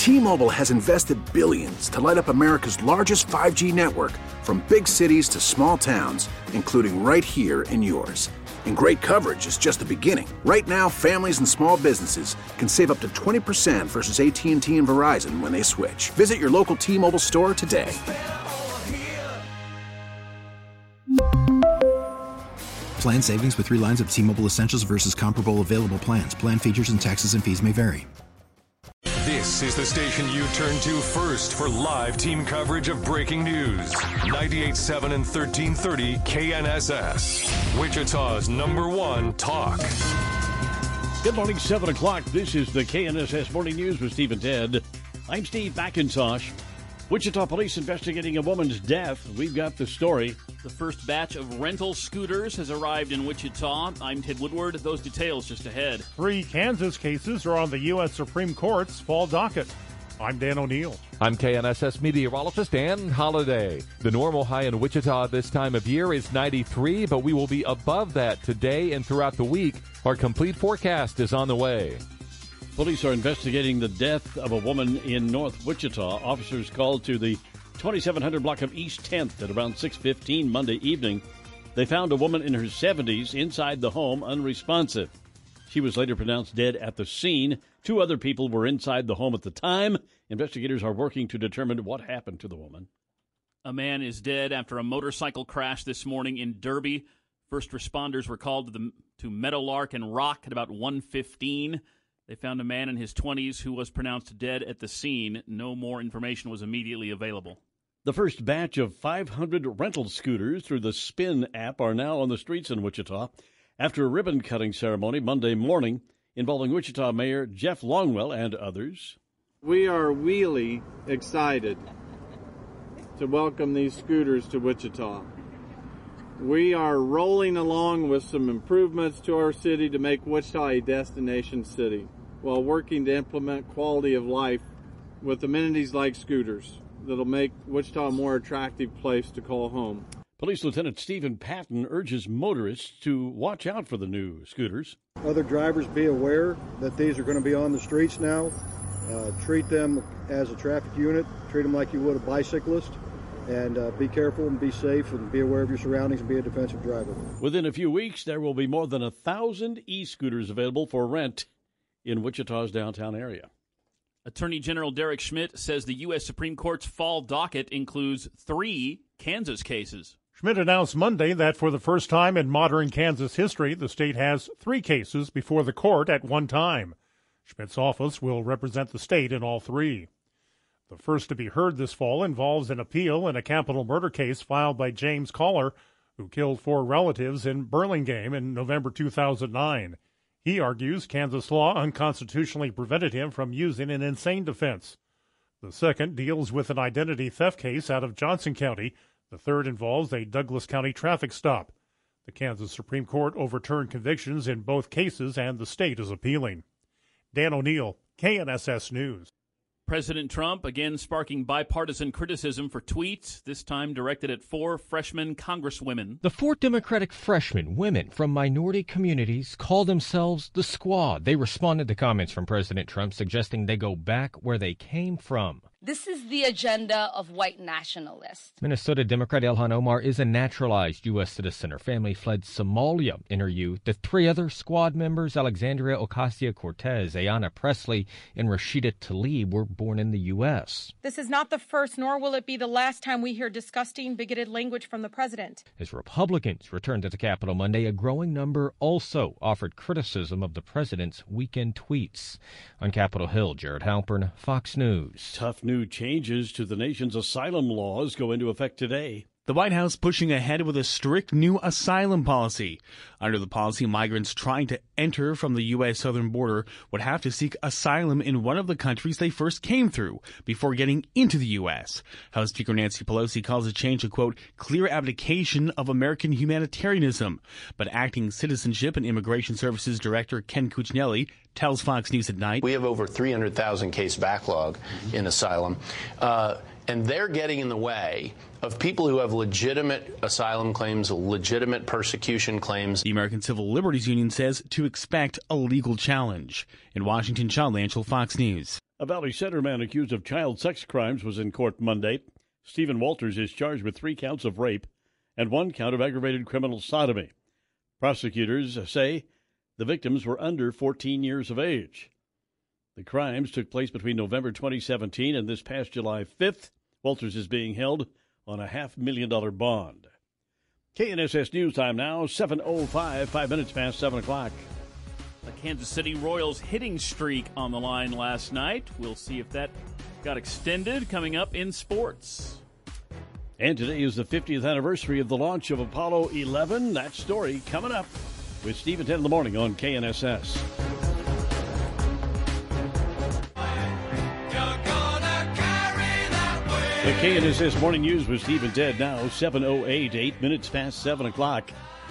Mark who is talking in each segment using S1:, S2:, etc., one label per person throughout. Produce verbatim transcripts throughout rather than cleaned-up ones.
S1: T-Mobile has invested billions to light up America's largest five G network, from big cities to small towns, including right here in yours. And great coverage is just the beginning. Right now, families and small businesses can save up to twenty percent versus A T and T and Verizon when they switch. Visit your local T-Mobile store today.
S2: Plan savings with three lines of T-Mobile Essentials versus comparable available plans. Plan features and taxes and fees may vary.
S3: This is the station you turn to first for live team coverage of breaking news. ninety-eight point seven and thirteen thirty K N S S. Wichita's number one talk.
S4: Good morning, seven o'clock. This is the K N S S Morning News with Steve and Ted. I'm Steve McIntosh. Wichita police investigating a woman's death. We've got the story.
S5: The first batch of rental scooters has arrived in Wichita. I'm Ted Woodward. Those details just ahead.
S6: Three Kansas cases are on the U S Supreme Court's fall docket. I'm Dan O'Neill.
S7: I'm K N S S meteorologist Dan Holliday. The normal high in Wichita this time of year is ninety-three, but we will be above that today and throughout the week. Our complete forecast is on the way.
S4: Police are investigating the death of a woman in North Wichita. Officers called to the twenty-seven hundred block of East tenth at around six fifteen Monday evening. They found a woman in her seventies inside the home, unresponsive. She was later pronounced dead at the scene. Two other people were inside the home at the time. Investigators are working to determine what happened to the woman.
S5: A man is dead after a motorcycle crash this morning in Derby. First responders were called to, the, to Meadowlark and Rock at about one fifteen. They found a man in his twenties who was pronounced dead at the scene. No more information was immediately available.
S4: The first batch of five hundred rental scooters through the Spin app are now on the streets in Wichita after a ribbon-cutting ceremony Monday morning involving Wichita Mayor Jeff Longwell and others.
S8: We are really excited to welcome these scooters to Wichita. We are rolling along with some improvements to our city to make Wichita a destination city, while working to implement quality of life with amenities like scooters that'll make Wichita a more attractive place to call home.
S4: Police Lieutenant Stephen Patton urges motorists to watch out for the new scooters.
S9: Other drivers, be aware that these are going to be on the streets now. Uh, treat them as a traffic unit. Treat them like you would a bicyclist. And uh, be careful and be safe and be aware of your surroundings and be a defensive driver.
S4: Within a few weeks, there will be more than a thousand e-scooters available for rent in Wichita's downtown area.
S5: Attorney General Derek Schmidt says the U S Supreme Court's fall docket includes three Kansas cases.
S6: Schmidt announced Monday that for the first time in modern Kansas history, the state has three cases before the court at one time. Schmidt's office will represent the state in all three. The first to be heard this fall involves an appeal in a capital murder case filed by James Collar, who killed four relatives in Burlingame in November two thousand nine. He argues Kansas law unconstitutionally prevented him from using an insane defense. The second deals with an identity theft case out of Johnson County. The third involves a Douglas County traffic stop. The Kansas Supreme Court overturned convictions in both cases, and the state is appealing. Dan O'Neill, K N S S News.
S5: President Trump again sparking bipartisan criticism for tweets, this time directed at four freshman congresswomen.
S10: The four Democratic freshmen, women from minority communities, call themselves the Squad. They responded to comments from President Trump suggesting they go back where they came from.
S11: This is the agenda of white nationalists.
S10: Minnesota Democrat Ilhan Omar is a naturalized U S citizen. Her family fled Somalia in her youth. The three other Squad members, Alexandria Ocasio-Cortez, Ayanna Pressley, and Rashida Tlaib, were born in the U S.
S12: This is not the first, nor will it be the last time we hear disgusting, bigoted language from the president.
S10: As Republicans returned to the Capitol Monday, a growing number also offered criticism of the president's weekend tweets. On Capitol Hill, Jared Halpern, Fox News.
S4: Tough news. New changes to the nation's asylum laws go into effect today.
S13: The White House pushing ahead with a strict new asylum policy. Under the policy, migrants trying to enter from the U S southern border would have to seek asylum in one of the countries they first came through before getting into the U S. House Speaker Nancy Pelosi calls the change a, quote, clear abdication of American humanitarianism. But Acting Citizenship and Immigration Services Director Ken Cuccinelli tells Fox News at Night.
S14: We have over three hundred thousand case backlog mm-hmm. in asylum. Uh, And they're getting in the way of people who have legitimate asylum claims, legitimate persecution claims.
S13: The American Civil Liberties Union says to expect a legal challenge. In Washington, Sean Lanchel, Fox News.
S4: A Valley Center man accused of child sex crimes was in court Monday. Stephen Walters is charged with three counts of rape and one count of aggravated criminal sodomy. Prosecutors say the victims were under fourteen years of age. The crimes took place between November twenty seventeen and this past July fifth. Walters is being held on a half million dollar bond. K N S S News Time now, seven oh five, five minutes past seven o'clock.
S5: The Kansas City Royals hitting streak on the line last night. We'll see if that got extended coming up in sports.
S4: And today is the fiftieth anniversary of the launch of Apollo eleven. That story coming up with Steve at ten in the morning on K N S S. The K N S S Morning News with Steve and Ted now, seven oh eight, eight minutes past seven o'clock.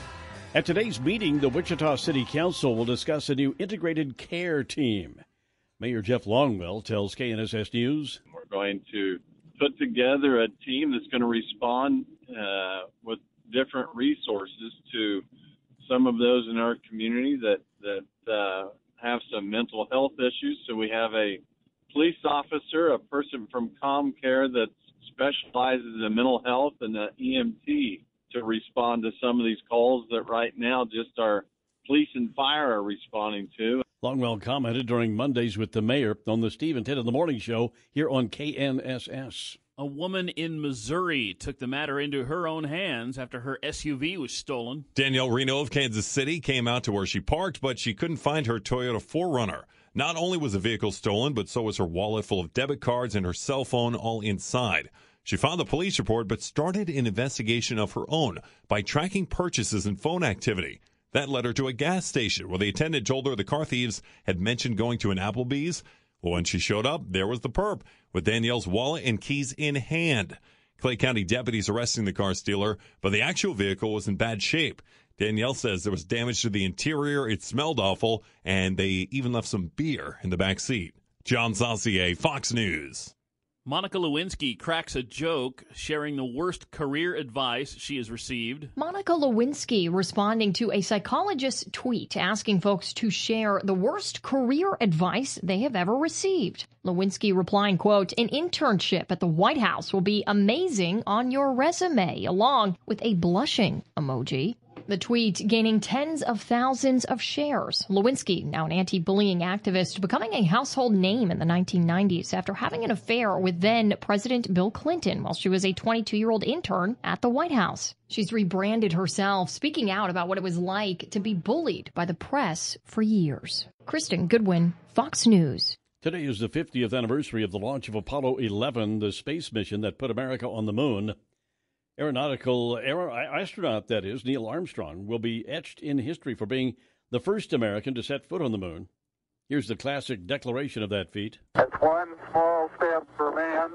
S4: At today's meeting, the Wichita City Council will discuss a new integrated care team. Mayor Jeff Longwell tells K N S S News.
S15: We're going to put together a team that's going to respond uh, with different resources to some of those in our community that, that uh, have some mental health issues. So we have a police officer, a person from ComCare that specializes in mental health, and an E M T to respond to some of these calls that right now just our police and fire are responding to.
S4: Longwell commented during Mondays with the mayor on the Steve and Ted in the Morning Show here on K N S S.
S5: A woman in Missouri took the matter into her own hands after her S U V was stolen.
S16: Danielle Reno of Kansas City came out to where she parked, but she couldn't find her Toyota four runner. Not only was the vehicle stolen, but so was her wallet full of debit cards and her cell phone all inside. She filed a police report, but started an investigation of her own by tracking purchases and phone activity. That led her to a gas station where the attendant told her the car thieves had mentioned going to an Applebee's. Well, when she showed up, there was the perp with Danielle's wallet and keys in hand. Clay County deputies arresting the car stealer, but the actual vehicle was in bad shape. Danielle says there was damage to the interior, it smelled awful, and they even left some beer in the back seat. John Saucier, Fox News.
S5: Monica Lewinsky cracks a joke, sharing the worst career advice she has received.
S17: Monica Lewinsky responding to a psychologist's tweet asking folks to share the worst career advice they have ever received. Lewinsky replying, quote, "An internship at the White House will be amazing on your resume," along with a blushing emoji. The tweet gaining tens of thousands of shares. Lewinsky, now an anti-bullying activist, becoming a household name in the nineteen nineties after having an affair with then-President Bill Clinton while she was a twenty-two-year-old intern at the White House. She's rebranded herself, speaking out about what it was like to be bullied by the press for years. Kristen Goodwin, Fox News.
S4: Today is the fiftieth anniversary of the launch of Apollo eleven, the space mission that put America on the moon. Aeronautical aer- astronaut, that is, Neil Armstrong, will be etched in history for being the first American to set foot on the moon. Here's the classic declaration of that feat.
S18: It's one small step for man,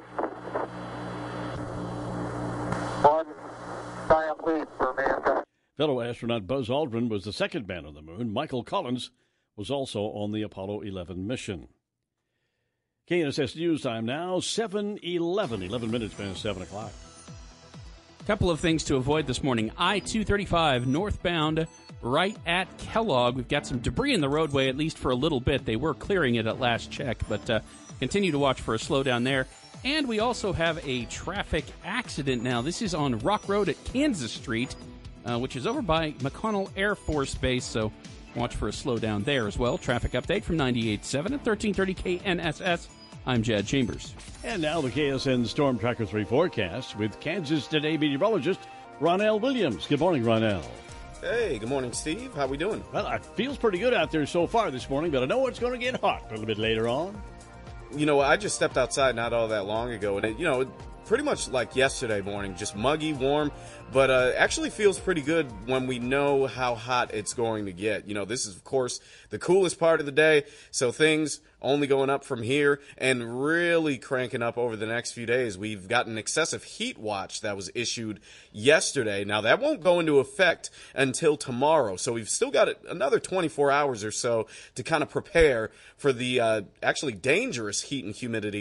S18: one giant leap for mankind.
S4: Fellow astronaut Buzz Aldrin was the second man on the moon. Michael Collins was also on the Apollo eleven mission. K N S S News Time now, seven eleven, eleven minutes past seven o'clock.
S19: Couple of things to avoid this morning. I two thirty-five northbound right at Kellogg. We've got some debris in the roadway, at least for a little bit. They were clearing it at last check, but uh, continue to watch for a slowdown there. And we also have a traffic accident now. This is on Rock Road at Kansas Street, uh, which is over by McConnell Air Force Base, so watch for a slowdown there as well. Traffic update from ninety-eight point seven at thirteen thirty K N S S. I'm Jad Chambers.
S4: And now the K S N Storm Tracker three forecast with Kansas Today meteorologist Ronell Williams. Good morning, Ronell.
S20: Hey, good morning, Steve. How we doing?
S4: Well, it feels pretty good out there so far this morning, but I know it's going to get hot a little bit later on.
S20: You know, I just stepped outside not all that long ago, and it, you know, pretty much like yesterday morning, just muggy, warm, but uh, actually feels pretty good when we know how hot it's going to get. You know, this is, of course, the coolest part of the day, so things only going up from here and really cranking up over the next few days. We've got an excessive heat watch that was issued yesterday. Now, that won't go into effect until tomorrow, so we've still got another twenty-four hours or so to kind of prepare for the uh, actually dangerous heat and humidity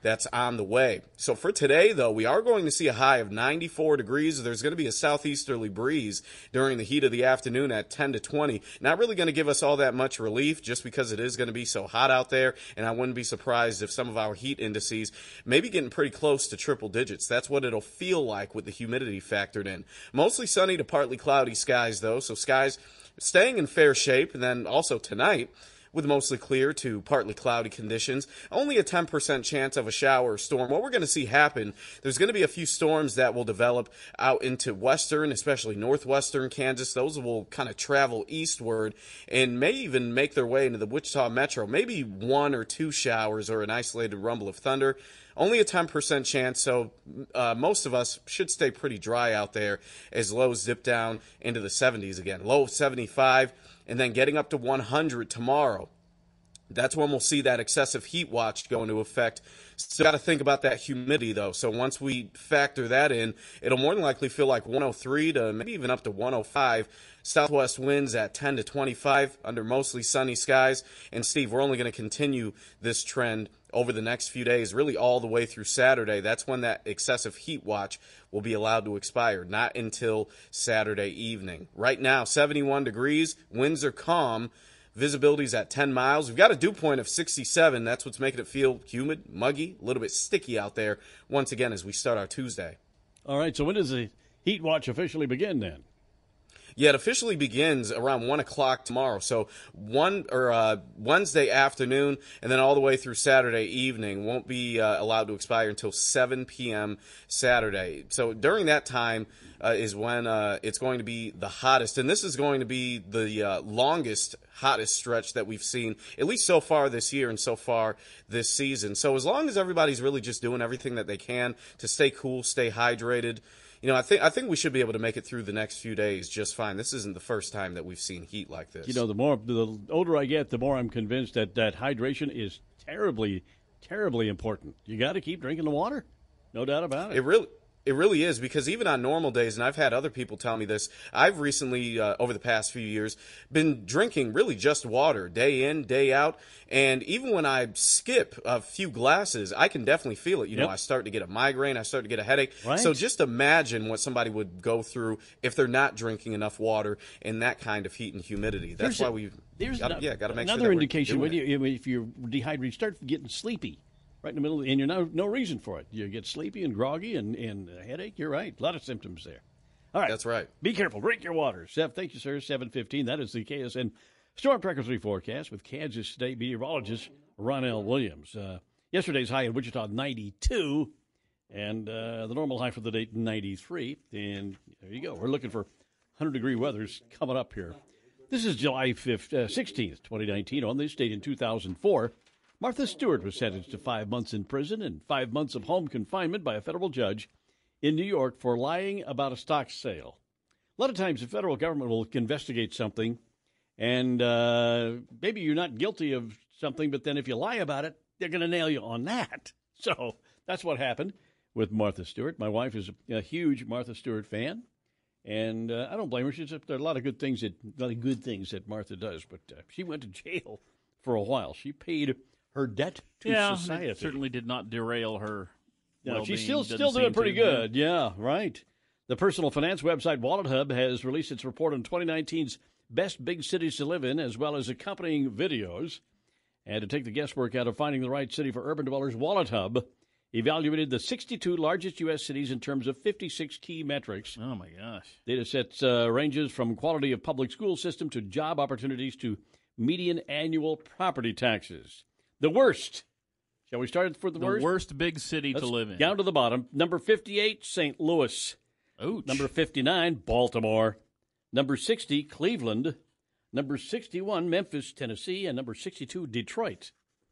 S20: that's on the way. So for today, though, we are going to see a high of ninety-four degrees. There's going to be a southeasterly breeze during the heat of the afternoon at ten to twenty. Not really going to give us all that much relief just because it is going to be so hot out there, and I wouldn't be surprised if some of our heat indices maybe getting pretty close to triple digits. That's what it'll feel like with the humidity factored in. Mostly sunny to partly cloudy skies, though, so skies staying in fair shape. And then also tonight, with mostly clear to partly cloudy conditions. Only a ten percent chance of a shower or storm. What we're going to see happen, there's going to be a few storms that will develop out into western, especially northwestern Kansas. Those will kind of travel eastward and may even make their way into the Wichita metro. Maybe one or two showers or an isolated rumble of thunder. Only a ten percent chance, so uh, most of us should stay pretty dry out there as lows dip down into the seventies again. Low of seventy-five. And then getting up to one hundred tomorrow. That's when we'll see that excessive heat watch go into effect. Still got to think about that humidity, though. So once we factor that in, it'll more than likely feel like one oh three to maybe even up to one oh five. Southwest winds at ten to twenty-five under mostly sunny skies. And, Steve, we're only going to continue this trend over the next few days, really all the way through Saturday. That's when that excessive heat watch will be allowed to expire, not until Saturday evening. Right now, seventy-one degrees, winds are calm, visibility's at ten miles. We've got a dew point of sixty-seven. That's what's making it feel humid, muggy, a little bit sticky out there once again as we start our Tuesday.
S4: All right, so when does the heat watch officially begin then?
S20: Yeah, it officially begins around one o'clock tomorrow. So one or uh, Wednesday afternoon and then all the way through Saturday evening. Won't be uh, allowed to expire until seven p.m. Saturday. So during that time uh, is when uh, it's going to be the hottest. And this is going to be the uh, longest, hottest stretch that we've seen, at least so far this year and so far this season. So as long as everybody's really just doing everything that they can to stay cool, stay hydrated, you know, I think I think we should be able to make it through the next few days just fine. This isn't the first time that we've seen heat like this.
S4: You know, the more the older I get, the more I'm convinced that, that hydration is terribly, terribly important. You got to keep drinking the water, no doubt about it.
S20: It really. It really is, because even on normal days, and I've had other people tell me this, I've recently, uh, over the past few years, been drinking really just water, day in, day out, and even when I skip a few glasses, I can definitely feel it. You
S4: Yep.
S20: know, I start to get a migraine, I start to get a headache.
S4: Right.
S20: So just imagine what somebody would go through if they're not drinking enough water in that kind of heat and humidity. That's
S4: There's
S20: why
S4: a-
S20: we,
S4: There's
S20: gotta,
S4: ano-
S20: yeah, got to make sure
S4: another
S20: that we're
S4: indication
S20: doing
S4: when
S20: it.
S4: you if you're dehydrated, you start getting sleepy. Right in the middle, and you're no no reason for it. You get sleepy and groggy and, and a headache. You're right. A lot of symptoms there. All right.
S20: That's right.
S4: Be careful. Drink your water. Seth, thank you, sir. seven fifteen. That is the K S N Storm Tracker three forecast with Kansas State meteorologist Ron L. Williams. Uh, yesterday's high in Wichita, ninety-two, and uh, the normal high for the day, ninety-three. And there you go. We're looking for one hundred degree weathers coming up here. This is July fifth, uh, sixteenth, twenty nineteen. On this date in two thousand four, Martha Stewart was sentenced to five months in prison and five months of home confinement by a federal judge in New York for lying about a stock sale. A lot of times the federal government will investigate something, and uh, maybe you're not guilty of something, but then if you lie about it, they're going to nail you on that. So that's what happened with Martha Stewart. My wife is a, a huge Martha Stewart fan, and uh, I don't blame her. She's, there are a lot of good things that, a lot of good things that Martha does, but uh, she went to jail for a while. She paid her debt to
S5: yeah,
S4: society.
S5: it certainly did not derail her.
S4: No,
S5: well-being.
S4: she's still
S5: Doesn't
S4: still doing
S5: seem
S4: pretty
S5: to, yeah.
S4: good. Yeah, right. The personal finance website Wallet Hub has released its report on twenty nineteen's best big cities to live in, as well as accompanying videos. And to take the guesswork out of finding the right city for urban dwellers, Wallet Hub evaluated the sixty-two largest U S cities in terms of fifty-six key metrics.
S5: Oh, my gosh.
S4: Data sets uh, ranges from quality of public school system to job opportunities to median annual property taxes. The worst. Shall we start for the,
S5: The
S4: worst?
S5: worst big city
S4: Let's
S5: to live in.
S4: Down to the bottom. Number fifty-eight, Saint Louis.
S5: Ouch.
S4: Number fifty-nine, Baltimore. Number sixty, Cleveland. Number sixty-one, Memphis, Tennessee. And number sixty-two, Detroit.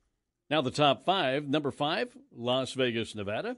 S4: Now the top five. Number five, Las Vegas, Nevada.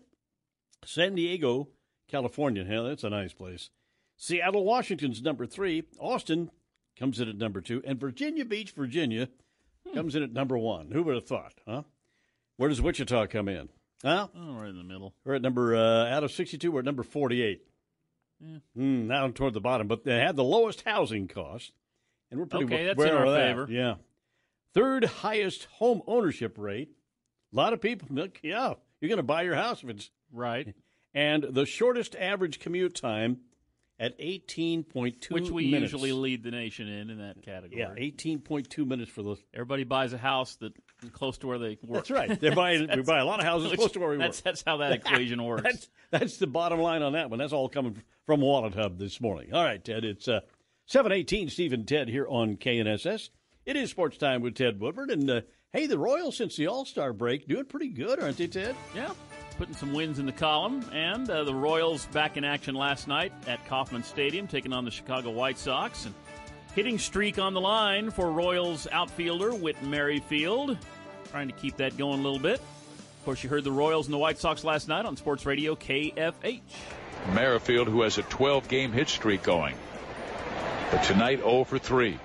S4: San Diego, California. Hell, that's a nice place. Seattle, Washington's number three. Austin comes in at number two. And Virginia Beach, Virginia, hmm. comes in at number one. Who would have thought, huh? Where does Wichita come in? Huh?
S5: Oh, right in the middle.
S4: We're at number, uh, out of sixty-two, we're at number forty-eight.
S5: Yeah.
S4: Mm, down toward the bottom. But they had the lowest housing cost. And we're pretty
S5: Okay,
S4: well
S5: that's in our
S4: aware of that.
S5: favor.
S4: Yeah. Third highest home ownership rate. A lot of people, look, yeah, You're going to buy your house if it's
S5: right.
S4: And the shortest average commute time at eighteen point two minutes.
S5: Which we minutes. usually lead the nation in, in that category.
S4: Yeah, eighteen point two minutes for those.
S5: Everybody buys a house that close to where they work.
S4: That's right. They're buying, we buy a lot of houses
S5: which,
S4: close to where we
S5: that's,
S4: work.
S5: That's how that equation works.
S4: that's, that's the bottom line on that one. That's all coming from Wallet Hub this morning. All right, Ted, it's uh, seven eighteen, Steve and Ted here on K N S S. It is Sports Time with Ted Woodward. And, uh, hey, the Royals, since the All-Star break, doing pretty good, aren't they, Ted?
S5: Yeah. Putting some wins in the column, and uh, the Royals back in action last night at Kauffman Stadium, taking on the Chicago White Sox. And hitting streak on the line for Royals outfielder Whit Merrifield, trying to keep that going a little bit. Of course, you heard the Royals and the White Sox last night on Sports Radio K F H.
S21: Merrifield, who has a twelve-game hit streak going, but tonight oh for three.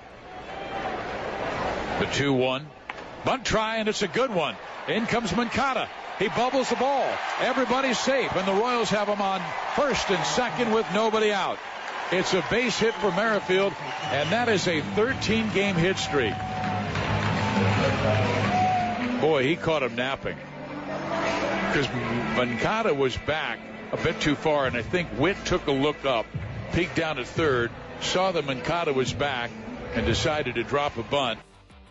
S21: The two one. Bunt try, and it's a good one. In comes Moncada. He bubbles the ball. Everybody's safe, and the Royals have him on first and second with nobody out. It's a base hit for Merrifield, and that is a thirteen-game hit streak. Boy, he caught him napping. Because Moncada was back a bit too far, and I think Whit took a look up, peeked down at third, saw that Moncada was back, and decided to drop a bunt.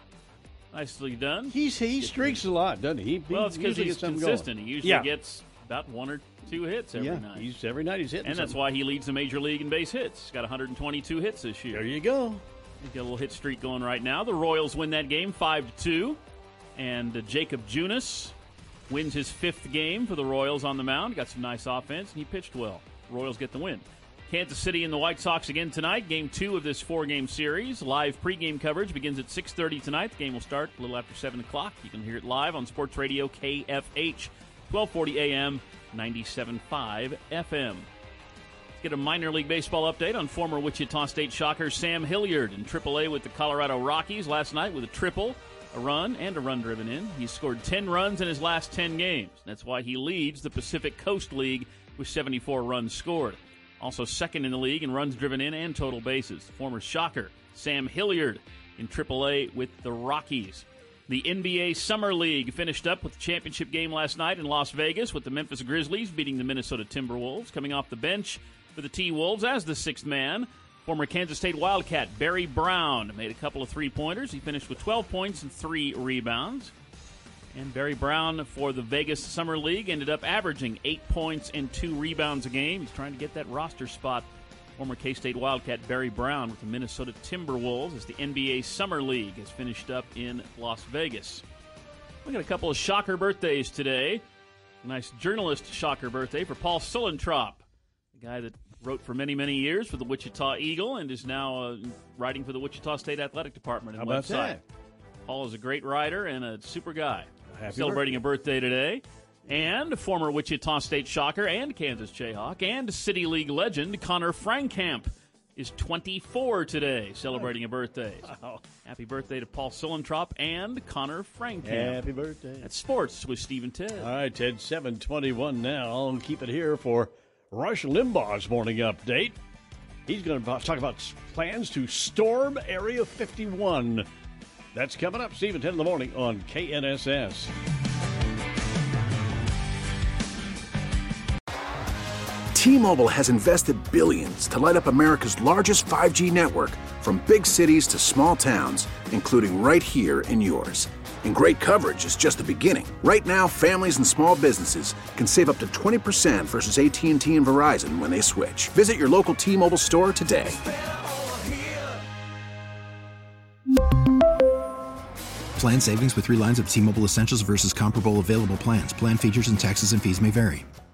S5: Nicely done.
S4: He's, he streaks a lot, doesn't he? he
S5: well, it's because he's consistent.
S4: Going.
S5: He usually
S4: yeah.
S5: gets about one or two hits every
S4: yeah,
S5: night.
S4: He's, every night he's hitting
S5: And
S4: something.
S5: that's why he leads the major league in base hits. He's got one hundred twenty-two hits this year.
S4: There you go.
S5: He's got a little hit streak going right now. The Royals win that game five to two. And uh, Jacob Junis wins his fifth game for the Royals on the mound. Got some nice offense, and he pitched well. Royals get the win. Kansas City and the White Sox again tonight. Game two of this four-game series. Live pregame coverage begins at six thirty tonight. The game will start a little after seven o'clock. You can hear it live on Sports Radio K F H, twelve forty A M, ninety-seven point five F M. Let's get a minor league baseball update on former Wichita State Shocker Sam Hilliard in triple A with the Colorado Rockies last night with a triple, a run, and a run driven in. He scored ten runs in his last ten games. That's why he leads the Pacific Coast League with seventy-four runs scored. Also second in the league in runs driven in and total bases. Former Shocker Sam Hilliard in triple A with the Rockies. The N B A Summer League finished up with the championship game last night in Las Vegas with the Memphis Grizzlies beating the Minnesota Timberwolves. Coming off the bench for the T-Wolves as the sixth man, former Kansas State Wildcat Barry Brown made a couple of three-pointers. He finished with twelve points and three rebounds. And Barry Brown for the Vegas Summer League ended up averaging eight points and two rebounds a game. He's trying to get that roster spot. Former K-State Wildcat Barry Brown with the Minnesota Timberwolves as the N B A Summer League has finished up in Las Vegas. We got a couple of shocker birthdays today. A nice journalist shocker birthday for Paul Sulentrop, the guy that wrote for many, many years for the Wichita Eagle and is now uh, writing for the Wichita State Athletic Department and
S4: How about
S5: website.
S4: that?
S5: Paul is a great writer and a super guy.
S4: Happy
S5: Celebrating
S4: birthday.
S5: a birthday today. And former Wichita State Shocker and Kansas Jayhawk and City League legend Connor Frankamp is twenty-four today, celebrating a birthday.
S4: Wow.
S5: Happy birthday to Paul Sulentrop and Connor Frankamp.
S4: Happy birthday.
S5: That's sports with Steve and Ted.
S4: All right, Ted, seven twenty-one now. I'll keep it here for Rush Limbaugh's morning update. He's going to talk about plans to storm Area fifty-one. That's coming up, Steve, at ten in the morning on K N S S.
S1: T-Mobile has invested billions to light up America's largest five G network, from big cities to small towns, including right here in yours. And great coverage is just the beginning. Right now, families and small businesses can save up to twenty percent versus A T and T and Verizon when they switch. Visit your local T-Mobile store today.
S2: Plan savings with three lines of T-Mobile Essentials versus comparable available plans. Plan features and taxes and fees may vary.